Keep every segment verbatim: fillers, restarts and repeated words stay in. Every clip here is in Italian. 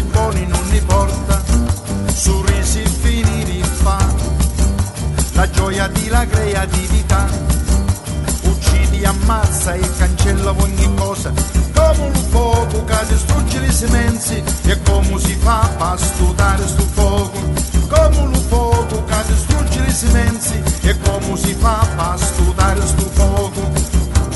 buoni non ne porta, sorrisi fini di fa, la gioia di la creatività, uccidi, ammazza e cancella ogni cosa, come un fuoco che distrugge le semenze, e come si fa per studare sto fuoco, come un fuoco che distrugge le semenze, e come si fa per studare sto fuoco.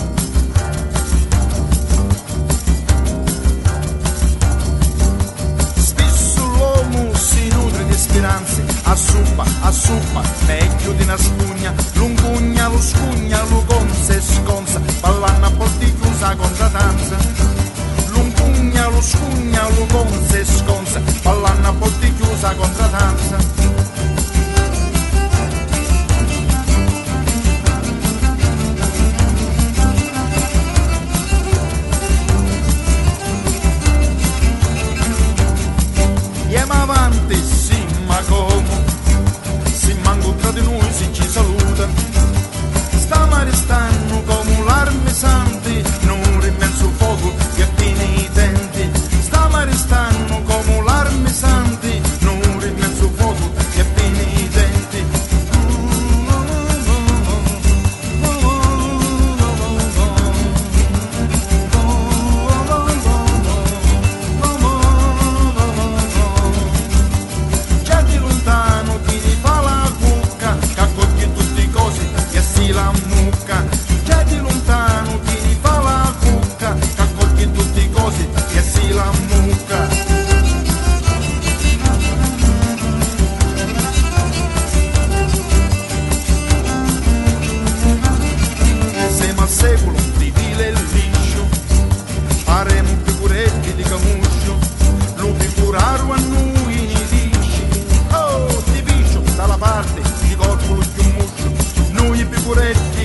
Speranze, a suppa, a suppa, meglio di una spugna, l'ungugna, lo scugna, lo gonza e sconza, ballando a porti chiusa contra danza. L'ungugna, lo scugna, lo gonza e sconza, ballando a porti chiusa contra danza. Andiamo avanti, sì, ma come? Se manco tra di noi si ci saluta, stiamo restando come l'arme santi, non immenso fuoco che tiene i denti. Stiamo restando come l'arme santi, non immenso fuoco che tiene i denti. La mucca, già di lontano chi fa la cucca, che accoglie tutti i cosi, che si la mucca. Siamo al secolo di vile e liscio, faremo figuretti di camuscio, lo figuraro a noi ne dici, oh, ti dicio dalla parte di corpo lo più muscio. Noi figuretti